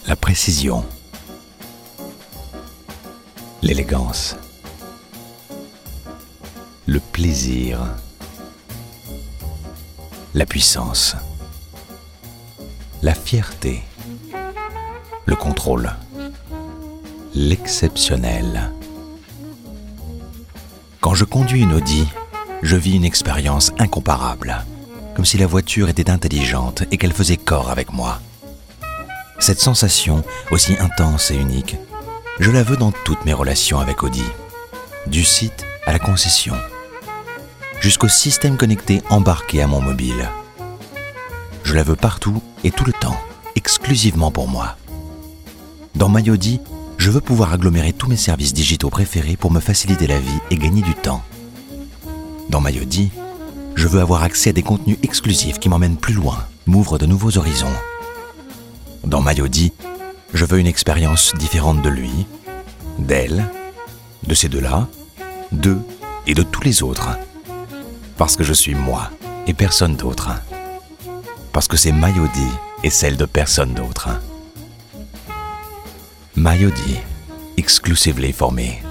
la précision, l'élégance, le plaisir, la puissance, la fierté, le contrôle, l'exceptionnel. Quand je conduis une Audi, je vis une expérience incomparable, comme si la voiture était intelligente et qu'elle faisait corps avec moi. Cette sensation, aussi intense et unique, je la veux dans toutes mes relations avec Audi, du site à la concession, jusqu'au système connecté embarqué à mon mobile. Je la veux partout et tout le temps, exclusivement pour moi. Dans My Audi, je veux pouvoir agglomérer tous mes services digitaux préférés pour me faciliter la vie et gagner du temps. Dans My Audi, je veux avoir accès à des contenus exclusifs qui m'emmènent plus loin, m'ouvrent de nouveaux horizons. Dans My Audi, je veux une expérience différente de lui, d'elle, de ces deux-là, d'eux et de tous les autres. Parce que je suis moi et personne d'autre. Parce que c'est My Audi et celle de personne d'autre. My Audi, exclusively for me.